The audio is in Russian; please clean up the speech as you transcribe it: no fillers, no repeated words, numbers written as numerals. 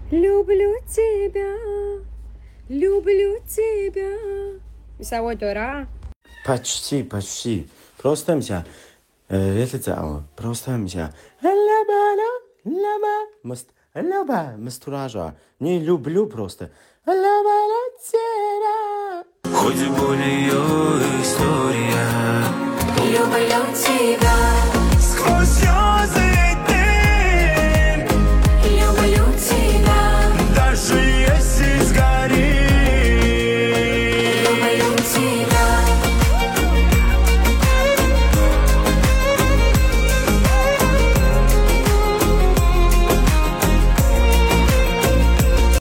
Люблю тебя, люблю тебя. Весовой тура. Почти. Просто мся. Это цао. Просто мся. Люба, мастуража. Не люблю просто. Хоть боль ее история. Люблю тебя. Сквозь